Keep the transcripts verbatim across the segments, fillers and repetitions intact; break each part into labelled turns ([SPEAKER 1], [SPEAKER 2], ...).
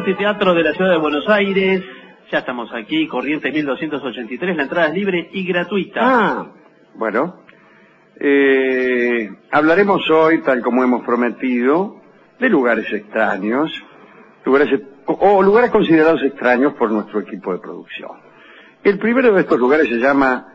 [SPEAKER 1] Anfiteatro de la Ciudad de Buenos Aires. Ya estamos aquí, Corrientes mil doscientos ochenta y tres, la entrada es libre y gratuita.
[SPEAKER 2] Ah, bueno. Eh, hablaremos hoy, tal como hemos prometido, de lugares extraños, lugares o lugares considerados extraños por nuestro equipo de producción. El primero de estos lugares se llama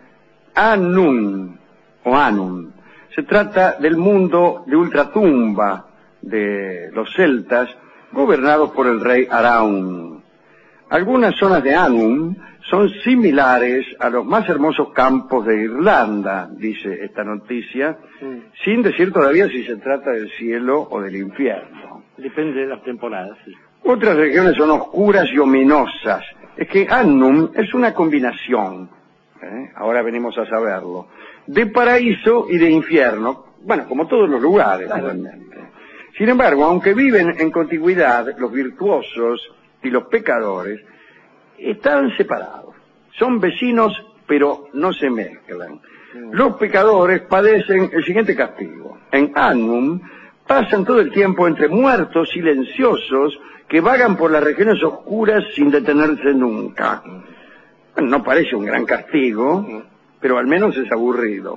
[SPEAKER 2] Annwn, o Annwn. Se trata del mundo de ultratumba de los celtas, gobernados por el rey Araun. Algunas zonas de Annwn son similares a los más hermosos campos de Irlanda, dice esta noticia, sí, sin decir todavía si se trata del cielo o del infierno.
[SPEAKER 1] Depende de las temporadas, sí.
[SPEAKER 2] Otras regiones son oscuras y ominosas. Es que Annwn es una combinación, ¿eh? Ahora venimos a saberlo, de paraíso y de infierno, bueno, como todos los lugares, claro, realmente. Sin embargo, aunque viven en contigüidad, los virtuosos y los pecadores están separados. Son vecinos, pero no se mezclan. Los pecadores padecen el siguiente castigo. En Annwn pasan todo el tiempo entre muertos silenciosos que vagan por las regiones oscuras sin detenerse nunca. Bueno, no parece un gran castigo, pero al menos es aburrido.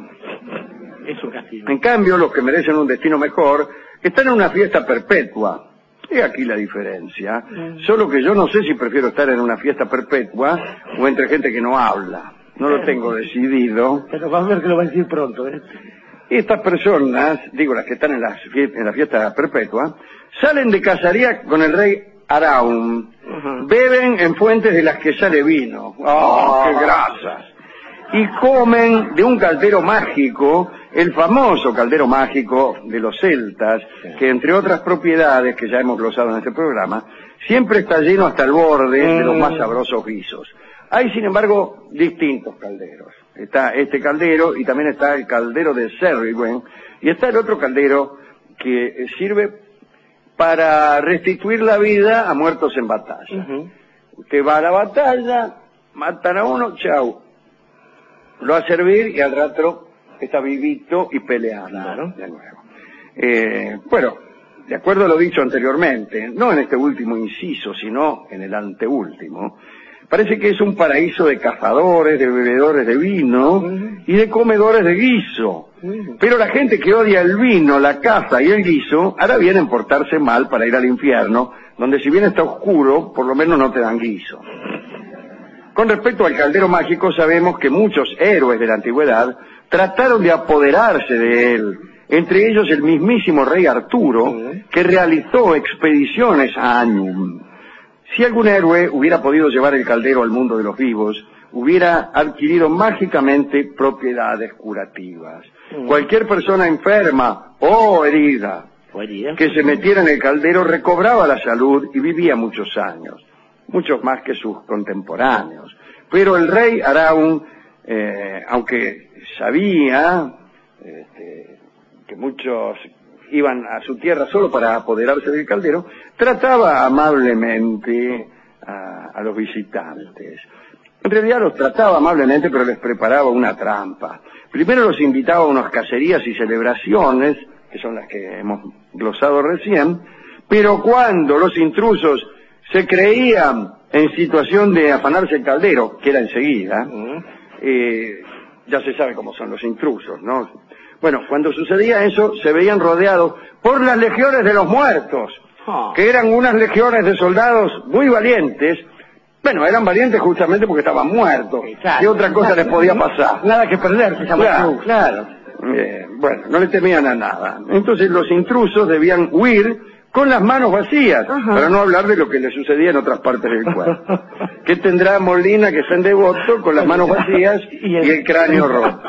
[SPEAKER 1] Es un castigo.
[SPEAKER 2] En cambio, los que merecen un destino mejor están en una fiesta perpetua. He aquí la diferencia. Mm. Solo que yo no sé si prefiero estar en una fiesta perpetua o entre gente que no habla. No lo tengo decidido.
[SPEAKER 1] Pero vas a ver que lo va a decir pronto, ¿eh?
[SPEAKER 2] Estas personas, digo las que están en la, en la fiesta perpetua, salen de cacería con el rey Araun. Uh-huh. Beben en fuentes de las que sale vino. ¡Oh, qué grasas! Y comen de un caldero mágico, el famoso caldero mágico de los celtas, que entre otras propiedades que ya hemos glosado en este programa, siempre está lleno hasta el borde mm. de los más sabrosos guisos. Hay, sin embargo, distintos calderos. Está este caldero y también está el caldero de Cerriwen, y está el otro caldero que sirve para restituir la vida a muertos en batalla. Uh-huh. Usted va a la batalla, matan a uno, chau. Lo va a servir y al rato está vivito y peleando, claro, de nuevo. Eh, bueno, de acuerdo a lo dicho anteriormente, no en este último inciso, sino en el anteúltimo, parece que es un paraíso de cazadores, de bebedores de vino uh-huh. y de comedores de guiso. Uh-huh. Pero la gente que odia el vino, la caza y el guiso, hará bien en portarse mal para ir al infierno, donde si bien está oscuro, por lo menos no te dan guiso. Con respecto al caldero mágico, sabemos que muchos héroes de la antigüedad trataron de apoderarse de él, entre ellos el mismísimo rey Arturo, que realizó expediciones a Annwn. Si algún héroe hubiera podido llevar el caldero al mundo de los vivos, hubiera adquirido mágicamente propiedades curativas. Mm. Cualquier persona enferma o herida que se metiera en el caldero recobraba la salud y vivía muchos años. Muchos más que sus contemporáneos. Pero el rey Araun, eh, aunque sabía este, que muchos iban a su tierra solo para apoderarse del caldero, trataba amablemente a, a los visitantes. En realidad los trataba amablemente, pero les preparaba una trampa. Primero los invitaba a unas cacerías y celebraciones, que son las que hemos glosado recién, pero cuando los intrusos se creían en situación de afanarse el caldero, que era enseguida, uh-huh. eh, ya se sabe cómo son los intrusos, ¿no? Bueno, cuando sucedía eso, se veían rodeados por las legiones de los muertos, oh. que eran unas legiones de soldados muy valientes. Bueno, eran valientes justamente porque estaban muertos. Exacto. ¿Qué otra cosa les podía pasar?
[SPEAKER 1] Nada que perder, se llama
[SPEAKER 2] claro, claro. Eh, bueno, no le temían a nada. Entonces los intrusos debían huir con las manos vacías, ajá, para no hablar de lo que le sucedía en otras partes del cuerpo. ¿Qué tendrá Molina, que es en devoto, con las manos vacías y el, y el cráneo roto?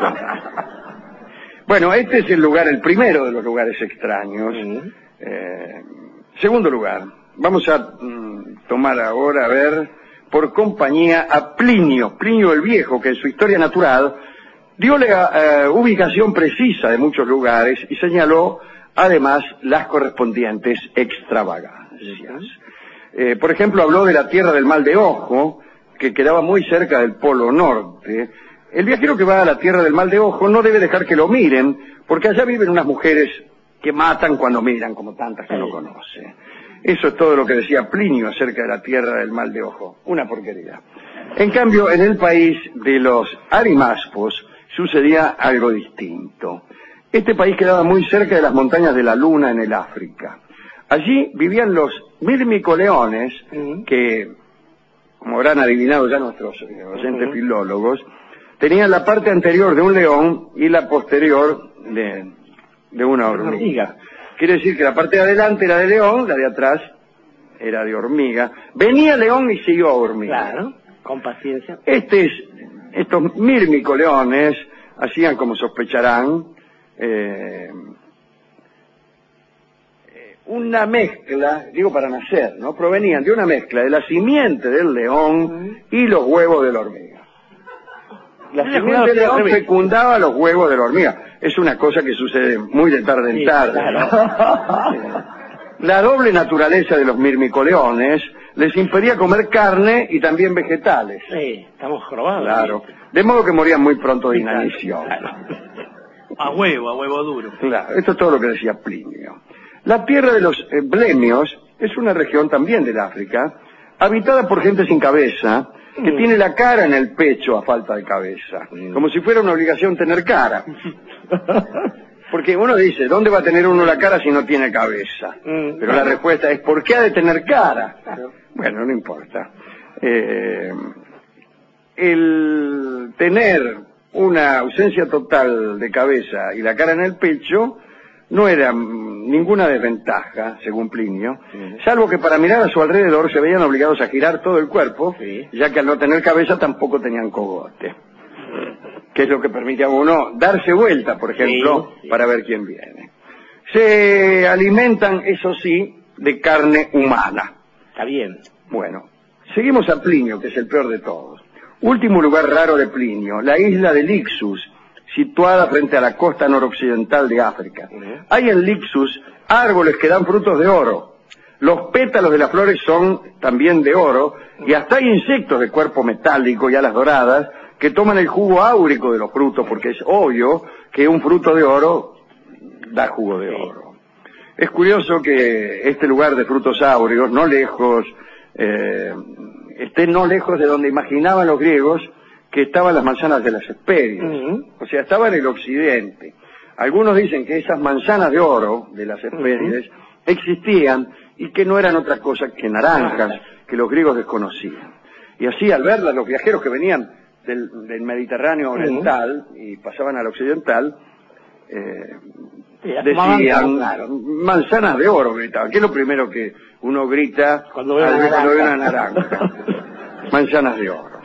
[SPEAKER 2] Bueno, este es el lugar, el primero de los lugares extraños. Uh-huh. Eh, segundo lugar, vamos a mm, tomar ahora, a ver, por compañía a Plinio, Plinio el Viejo, que en su Historia Natural dio la uh, ubicación precisa de muchos lugares y señaló además las correspondientes extravagancias. Eh, por ejemplo, habló de la tierra del Mal de Ojo, que quedaba muy cerca del Polo Norte. El viajero que va a la tierra del Mal de Ojo no debe dejar que lo miren, porque allá viven unas mujeres que matan cuando miran, como tantas que no conoce. Eso es todo lo que decía Plinio acerca de la tierra del mal de ojo. Una porquería. En cambio, en el país de los arimaspos sucedía algo distinto. Este país quedaba muy cerca de las montañas de la Luna en el África. Allí vivían los mirmicoleones, que, como habrán adivinado ya nuestros oyentes filólogos, tenían la parte anterior de un león y la posterior de, de una hormiga. Quiere decir que la parte de adelante era de león, la de atrás era de hormiga. Venía león y siguió a hormiga.
[SPEAKER 3] Claro, con paciencia.
[SPEAKER 2] Este es, estos mirmicoleones hacían, como sospecharán, eh, una mezcla, digo para nacer, ¿no? Provenían de una mezcla de la simiente del león y los huevos de la hormiga. La simiente del león fecundaba los huevos de la hormiga. Es una cosa que sucede muy de tarde en tarde. La doble naturaleza de los mirmicoleones les impedía comer carne y también vegetales.
[SPEAKER 3] Sí, estamos jorobados.
[SPEAKER 2] Claro. De modo que morían muy pronto de inanición.
[SPEAKER 1] A huevo, a huevo duro.
[SPEAKER 2] Claro, esto es todo lo que decía Plinio. La tierra de los eh, blemios es una región también del África, habitada por gente sin cabeza, que mm. tiene la cara en el pecho a falta de cabeza, mm. como si fuera una obligación tener cara. Porque uno dice, ¿dónde va a tener uno la cara si no tiene cabeza? Mm. Pero la respuesta es, ¿por qué ha de tener cara? Bueno, no importa. Eh, el tener una ausencia total de cabeza y la cara en el pecho no era ninguna desventaja, según Plinio, sí. salvo que para mirar a su alrededor se veían obligados a girar todo el cuerpo, sí. ya que al no tener cabeza tampoco tenían cogote, que es lo que permite a uno darse vuelta, por ejemplo, sí, sí. para ver quién viene. Se alimentan, eso sí, de carne humana.
[SPEAKER 3] Está bien.
[SPEAKER 2] Bueno, seguimos a Plinio, que es el peor de todos. Último lugar raro de Plinio, la isla de Lixus, situada frente a la costa noroccidental de África. Uh-huh. Hay en Lixus árboles que dan frutos de oro. Los pétalos de las flores son también de oro, y hasta hay insectos de cuerpo metálico y alas doradas que toman el jugo áurico de los frutos, porque es obvio que un fruto de oro da jugo de oro. Es curioso que este lugar de frutos áureos, no lejos, eh, esté no lejos de donde imaginaban los griegos que estaban las manzanas de las Hespérides. Uh-huh. O sea, estaba en el occidente. Algunos dicen que esas manzanas de oro de las Hespérides uh-huh. existían y que no eran otra cosa que naranjas uh-huh. que los griegos desconocían. Y así, al verlas, los viajeros que venían del, del Mediterráneo oriental uh-huh. y pasaban al occidental, eh, decían, claro. manzanas de oro, gritaban. ¿Qué es lo primero que uno grita
[SPEAKER 3] cuando ve
[SPEAKER 2] una,
[SPEAKER 3] cuando
[SPEAKER 2] ve una naranja? Manzanas de oro.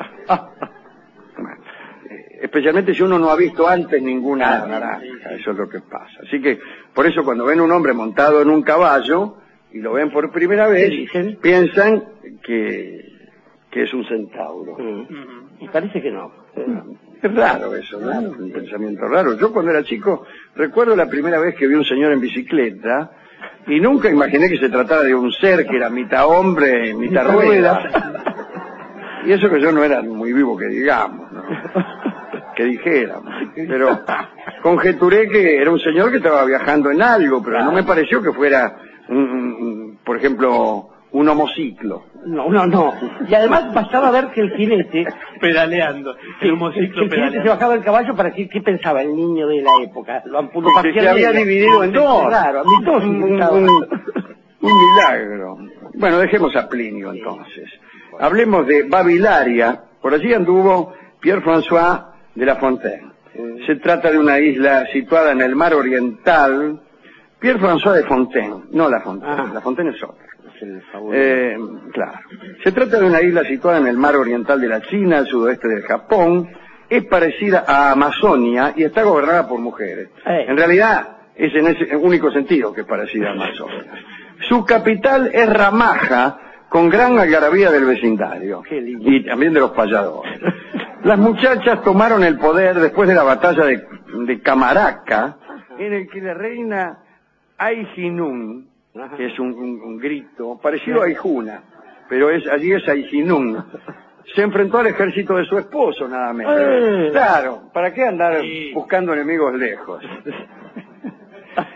[SPEAKER 2] Especialmente si uno no ha visto antes ninguna naranja, eso es lo que pasa. Así que, por eso cuando ven un hombre montado en un caballo, y lo ven por primera vez, piensan que, que es un centauro.
[SPEAKER 3] Mm. Y parece que no.
[SPEAKER 2] Es raro eso, ¿no? Es un pensamiento raro. Yo cuando era chico, recuerdo la primera vez que vi un señor en bicicleta, y nunca imaginé que se tratara de un ser que era mitad hombre, mitad rueda. Y eso que yo no era muy vivo que digamos, ¿no? que dijéramos, pero conjeturé que era un señor que estaba viajando en algo, pero no me pareció que fuera, un, un, por ejemplo, un homociclo.
[SPEAKER 3] No, no, no. Y además bastaba ver que el jinete...
[SPEAKER 1] pedaleando, el homociclo
[SPEAKER 3] el jinete se bajaba del caballo para que, ¿qué pensaba el niño de la época? Lo amputó
[SPEAKER 2] porque se había dividido en dos.
[SPEAKER 3] Claro, a mí dos.
[SPEAKER 2] Un, un, un milagro. Bueno, dejemos a Plinio entonces. Hablemos de Babilaria. Por allí anduvo Pierre-François de La Fontaine. Se trata de una isla situada en el mar oriental. Pierre-François de Fontaine, no La Fontaine, ah. La Fontaine es otra. Eh, claro. Se trata de una isla situada en el mar oriental de la China, al sudoeste del Japón. Es parecida a Amazonia y está gobernada por mujeres. Eh. En realidad es en ese único sentido que es parecida a Amazonia. Su capital es Ramaja, con gran algarabía del vecindario y también de los payadores. Las muchachas tomaron el poder después de la batalla de, de Camaraca, en el que la reina Aijinun, que es un, un, un grito parecido a Aijuna, pero es allí es Aijinun, se enfrentó al ejército de su esposo nada menos. Eh. Claro, ¿para qué andar sí. buscando enemigos lejos?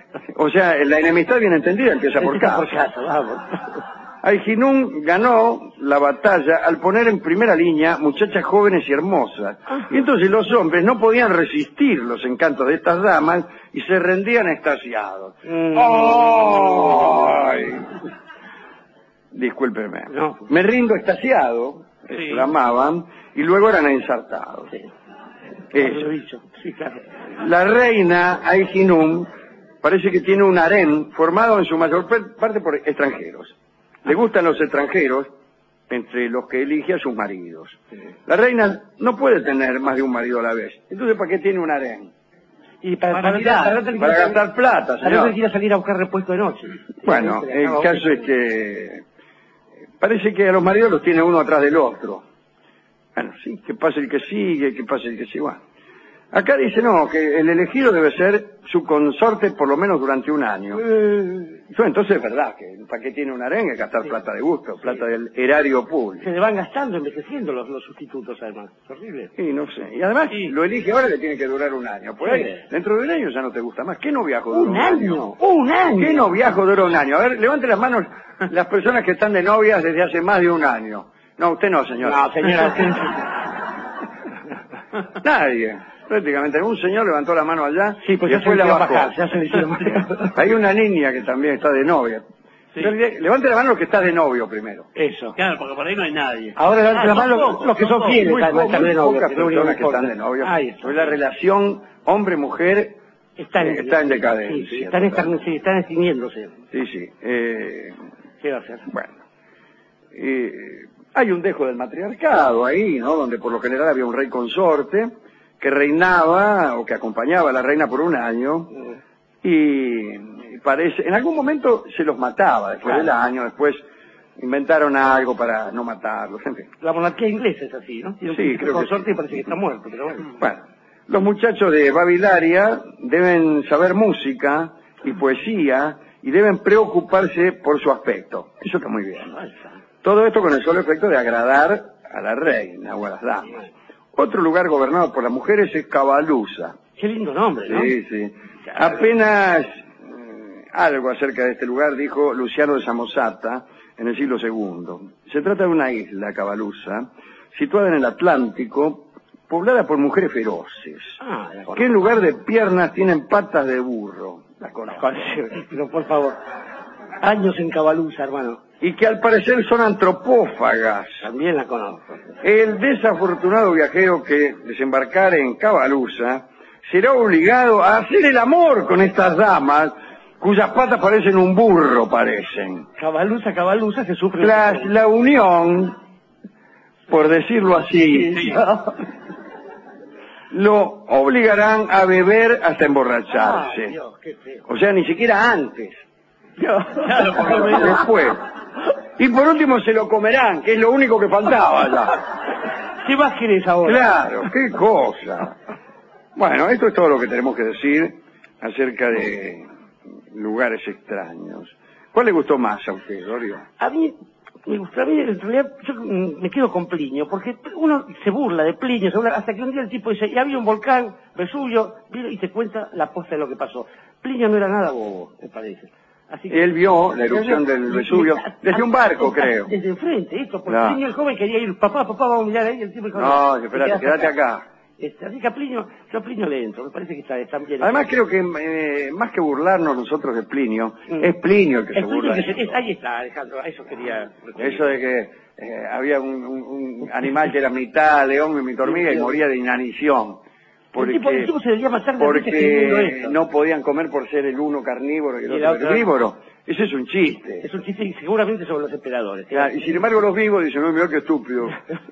[SPEAKER 2] O sea, la enemistad bien entendida empieza por
[SPEAKER 3] Empieza
[SPEAKER 2] casa.
[SPEAKER 3] por casa, vamos.
[SPEAKER 2] Aijinún ganó la batalla al poner en primera línea muchachas jóvenes y hermosas. Y entonces los hombres no podían resistir los encantos de estas damas y se rendían extasiados.
[SPEAKER 3] Mm.
[SPEAKER 2] ¡Ay! Discúlpeme.
[SPEAKER 3] No.
[SPEAKER 2] Me rindo extasiado,
[SPEAKER 1] Sí.
[SPEAKER 2] exclamaban, y luego eran ensartados.
[SPEAKER 3] Sí.
[SPEAKER 2] Eso.
[SPEAKER 3] Lo he dicho. Sí, claro.
[SPEAKER 2] La reina Aijinún parece que tiene un harén formado en su mayor parte por extranjeros. Le gustan los extranjeros, entre los que elige a sus maridos. La reina no puede tener más de un marido a la vez. Entonces, ¿para qué tiene un harén?
[SPEAKER 3] Y para,
[SPEAKER 1] Para
[SPEAKER 3] para,
[SPEAKER 1] mirar,
[SPEAKER 3] para, para,
[SPEAKER 2] Para gastar plata,
[SPEAKER 3] para no
[SPEAKER 2] señor.
[SPEAKER 3] quiera salir a buscar repuesto de noche.
[SPEAKER 2] Bueno, el caso es que parece que a los maridos los tiene uno atrás del otro. Bueno, sí, que pase el que sigue, que pase el que sigue. Bueno. Acá dice, no, que el elegido debe ser su consorte por lo menos durante un año.
[SPEAKER 3] Eh,
[SPEAKER 2] Eso entonces es verdad, que ¿para qué tiene un harén? Hay que gastar plata de gusto, plata del erario público.
[SPEAKER 3] se le van gastando, envejeciendo los, los sustitutos, además. Es horrible.
[SPEAKER 2] Sí, no sé. Y además,
[SPEAKER 1] Sí.
[SPEAKER 2] lo elige ahora que tiene que durar un año. Por ahí,
[SPEAKER 3] Sí.
[SPEAKER 2] dentro de un año ya no te gusta más. ¿Qué noviajo dura
[SPEAKER 3] Un año, un año.
[SPEAKER 2] ¿Qué noviajo dura un año? A ver, levante las manos las personas que están de novias desde hace más de un año. No, usted no, señora.
[SPEAKER 3] No, señora.
[SPEAKER 2] Nadie. Prácticamente. Un señor levantó la mano allá
[SPEAKER 3] Sí, pues
[SPEAKER 2] y
[SPEAKER 3] ya se
[SPEAKER 2] después
[SPEAKER 3] le
[SPEAKER 2] la
[SPEAKER 3] hicieron
[SPEAKER 2] bajó.
[SPEAKER 3] bajar, ya se le hicieron bajar.
[SPEAKER 2] Hay una niña que también está de novia.
[SPEAKER 1] Sí.
[SPEAKER 2] Levante la mano los que está de novio primero.
[SPEAKER 3] Eso.
[SPEAKER 1] Claro, porque por ahí no hay nadie.
[SPEAKER 3] Ahora levanten
[SPEAKER 1] Ah,
[SPEAKER 3] la
[SPEAKER 1] son
[SPEAKER 3] mano los,
[SPEAKER 1] pocos,
[SPEAKER 3] los que
[SPEAKER 1] son
[SPEAKER 3] son
[SPEAKER 1] pocos.
[SPEAKER 3] fieles
[SPEAKER 2] Muy,
[SPEAKER 3] a
[SPEAKER 2] po-
[SPEAKER 3] estar
[SPEAKER 2] muy
[SPEAKER 3] de novio.
[SPEAKER 2] pocas
[SPEAKER 3] que es lo único
[SPEAKER 2] personas
[SPEAKER 3] que
[SPEAKER 2] que están de
[SPEAKER 3] importa.
[SPEAKER 2] novio.
[SPEAKER 3] Ahí está.
[SPEAKER 2] Pues la relación hombre-mujer
[SPEAKER 3] Están en,
[SPEAKER 2] está en decadencia.
[SPEAKER 3] Sí, sí, están,
[SPEAKER 2] total.
[SPEAKER 3] están, sí, están extinguiéndose.
[SPEAKER 2] Sí, sí. Eh,
[SPEAKER 3] ¿Qué va a hacer?
[SPEAKER 2] bueno. Eh, hay un dejo del matriarcado ahí, ¿no? Donde por lo general había un rey consorte que reinaba o que acompañaba a la reina por un año y parece, en algún momento se los mataba después
[SPEAKER 3] Claro.
[SPEAKER 2] del año, después inventaron algo para no matarlos, en fin.
[SPEAKER 3] La monarquía inglesa es así, ¿no? Tiene un
[SPEAKER 2] Sí,
[SPEAKER 3] príncipe
[SPEAKER 2] creo que
[SPEAKER 3] consorte
[SPEAKER 2] sí.
[SPEAKER 3] y parece que está muerto, pero bueno.
[SPEAKER 2] Bueno, los muchachos de Babilaria deben saber música y poesía y deben preocuparse por su aspecto. Eso está muy bien. Todo esto con el solo efecto de agradar a la reina o a las damas. Otro lugar gobernado por las mujeres es Cabalusa.
[SPEAKER 3] Qué lindo nombre, ¿no?
[SPEAKER 2] Sí, sí. Apenas eh, algo acerca de este lugar dijo Luciano de Samosata en el siglo segundo. Se trata de una isla, Cabalusa, situada en el Atlántico, poblada por mujeres feroces,
[SPEAKER 3] Ah, la conozco.
[SPEAKER 2] que en lugar de piernas tienen patas de burro. La conozco.
[SPEAKER 3] Pero por favor, años en Cabalusa, hermano.
[SPEAKER 2] Y que al parecer son antropófagas.
[SPEAKER 3] También la conozco.
[SPEAKER 2] El desafortunado viajero que desembarcare en Cabalusa será obligado a hacer el amor con estas damas cuyas patas parecen un burro, parecen.
[SPEAKER 3] Cabalusa, Cabalusa se sufre.
[SPEAKER 2] Tras la unión, por decirlo así,
[SPEAKER 1] Sí.
[SPEAKER 2] lo obligarán a beber hasta
[SPEAKER 3] Ah,
[SPEAKER 2] emborracharse.
[SPEAKER 3] Dios, qué feo.
[SPEAKER 2] O sea, ni siquiera antes,
[SPEAKER 3] Dios.
[SPEAKER 1] Claro, por lo menos.
[SPEAKER 2] después. Y por último se lo comerán, que es lo único que faltaba ya.
[SPEAKER 3] ¿Qué más querés ahora?
[SPEAKER 2] Claro, qué cosa. Bueno, esto es todo lo que tenemos que decir acerca de lugares extraños. ¿Cuál le gustó más a usted, Dorio?
[SPEAKER 3] A mí, me gusta, a mí en realidad yo mm, me quedo con Plinio, porque uno se burla de Plinio, se burla, hasta que un día el tipo dice, y había un volcán, Vesubio, vino y te cuenta la posta de lo que pasó. Plinio no era nada bobo, me parece. Así que,
[SPEAKER 2] Él vio la erupción del Vesubio desde un barco, creo.
[SPEAKER 3] Desde enfrente, esto, porque
[SPEAKER 2] Claro.
[SPEAKER 3] Plinio el joven quería ir, papá, papá, vamos a mirar ahí, el tipo dijo,
[SPEAKER 2] No,
[SPEAKER 3] te
[SPEAKER 2] espérate,
[SPEAKER 3] quedas
[SPEAKER 2] quédate acá.
[SPEAKER 3] Este, así que a Plinio, yo a Plinio le entro, me parece que está, está bien.
[SPEAKER 2] Además creo que eh, más que burlarnos nosotros de Plinio,
[SPEAKER 3] Mm.
[SPEAKER 2] es Plinio el que se
[SPEAKER 3] Es Plinio
[SPEAKER 2] burla.
[SPEAKER 3] que
[SPEAKER 2] de
[SPEAKER 3] se- es-
[SPEAKER 2] nosotros.
[SPEAKER 3] ahí está, Alejandro, a eso quería...
[SPEAKER 2] Eso de que eh, había un, un- un animal que era mitad león y mitad hormiga y moría de inanición. Porque,
[SPEAKER 3] El tipo- el tipo se debía matar de risa escribiendo
[SPEAKER 2] porque
[SPEAKER 3] esto.
[SPEAKER 2] no podían comer por ser el uno carnívoro y el
[SPEAKER 3] Y
[SPEAKER 2] otro
[SPEAKER 3] la otra-
[SPEAKER 2] herbívoro. Eso es un chiste.
[SPEAKER 3] Es un chiste y seguramente sobre los emperadores. ¿sí?
[SPEAKER 2] Ya, y sin embargo los vivos dicen, no, mira qué estúpido.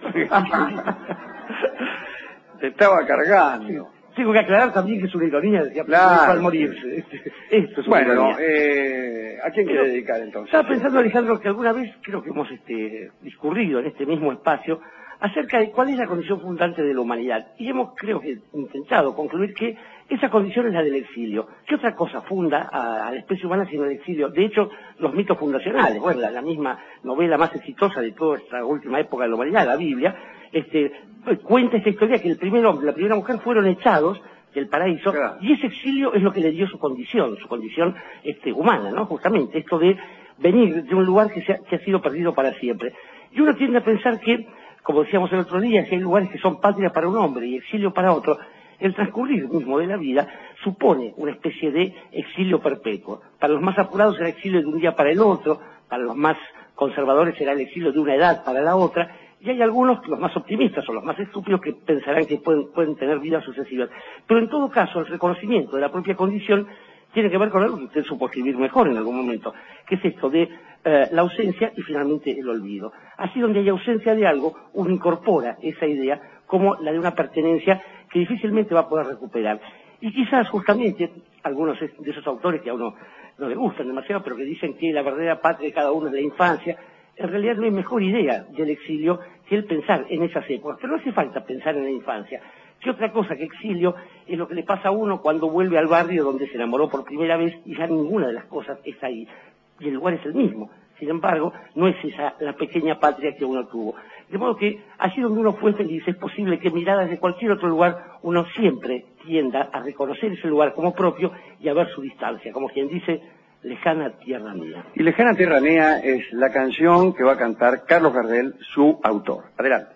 [SPEAKER 2] Te estaba cargando.
[SPEAKER 3] Tengo que aclarar también que es una ironía, decía
[SPEAKER 2] Claro.
[SPEAKER 3] al morirse. Este, Esto es una
[SPEAKER 2] Bueno,
[SPEAKER 3] ironía.
[SPEAKER 2] eh, ¿a quién quiere dedicar entonces?
[SPEAKER 3] Estaba pensando, Alejandro, que alguna vez creo que hemos este, discurrido en este mismo espacio acerca de cuál es la condición fundante de la humanidad. Y hemos, creo que, intentado concluir que esa condición es la del exilio. ¿Qué otra cosa funda a, a la especie humana sino el exilio? De hecho, los mitos fundacionales, bueno, la, la misma novela más exitosa de toda esta última época de la humanidad, la Biblia, este, cuenta esta historia que el primer hombre y la primera mujer fueron echados del paraíso,
[SPEAKER 2] claro.
[SPEAKER 3] Y ese exilio es lo que le dio su condición, su condición este, humana, ¿no? Justamente, esto de venir de un lugar que, se ha, que ha sido perdido para siempre. Y uno tiende a pensar que, como decíamos el otro día, que hay lugares que son patria para un hombre y exilio para otro, el transcurrir mismo de la vida supone una especie de exilio perpetuo. Para los más apurados será exilio de un día para el otro, para los más conservadores será el exilio de una edad para la otra, y hay algunos, los más optimistas o los más estúpidos, que pensarán que pueden, pueden tener vidas sucesivas. Pero en todo caso, el reconocimiento de la propia condición tiene que ver con algo que usted supo escribir mejor en algún momento, que es esto de eh, la ausencia y finalmente el olvido. Así, donde hay ausencia de algo, uno incorpora esa idea como la de una pertenencia que difícilmente va a poder recuperar. Y quizás justamente algunos de esos autores que a uno no le gustan demasiado, pero que dicen que la verdadera patria de cada uno es la infancia, en realidad no hay mejor idea del exilio que el pensar en esas épocas. Pero no hace falta pensar en la infancia. ¿Qué otra cosa que exilio es lo que le pasa a uno cuando vuelve al barrio donde se enamoró por primera vez y ya ninguna de las cosas es ahí? Y el lugar es el mismo. Sin embargo, no es esa la pequeña patria que uno tuvo. De modo que allí donde uno fue feliz es posible que miradas de cualquier otro lugar uno siempre tienda a reconocer ese lugar como propio y a ver su distancia, como quien dice, lejana tierra mía.
[SPEAKER 2] Y Lejana Tierra Mía es la canción que va a cantar Carlos Gardel, su autor. Adelante.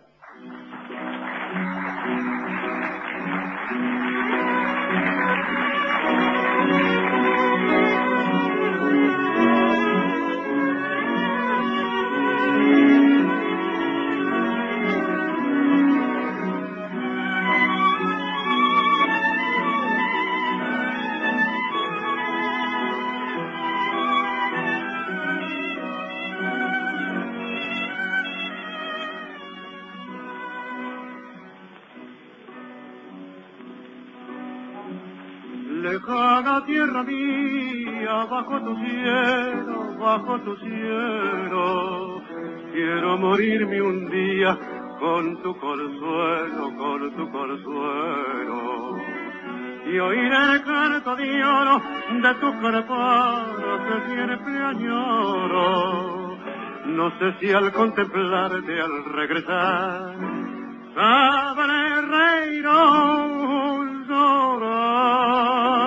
[SPEAKER 4] Lejana tierra mía, bajo tu cielo, bajo tu cielo, quiero morirme un día con tu consuelo, con tu consuelo, y oír el canto de oro de tu carparo que siempre añoro. No sé si al contemplarte, al regresar, sabré reír o llorar.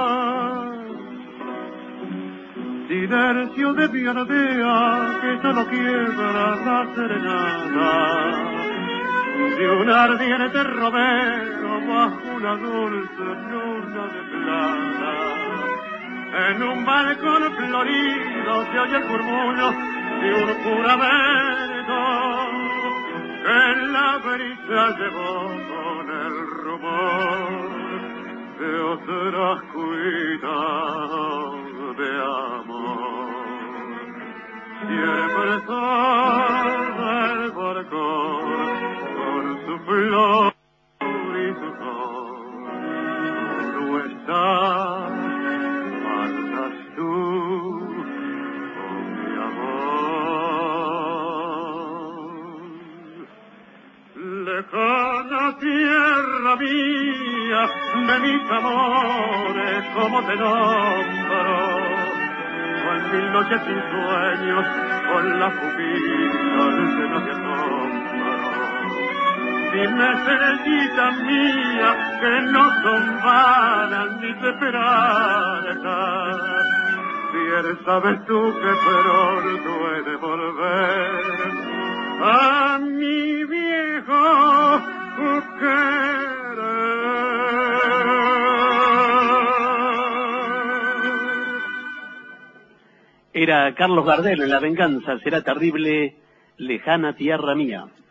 [SPEAKER 4] Silencio de mi aldea que solo quiebra la serenata de un ardiente romero bajo una dulce luna de plata. En un balcón florido se oye el murmullo de un juramento que la brisa llevó con el rumor de otras cuitas de amor. Siempre sobre el balcón con su flor y su sol. Tú estás, faltas tú, oh mi amor. Lejana tierra mía, de mis amores, como te nombro, con mil noches sin sueños, con las pupilas llenas de asombro. Dime, estrellita mía, que no son vanas mis esperanzas. Bien sabes tú que pronto he de volver a mi viejo querer.
[SPEAKER 1] Era Carlos Gardel en La venganza será terrible, lejana tierra mía.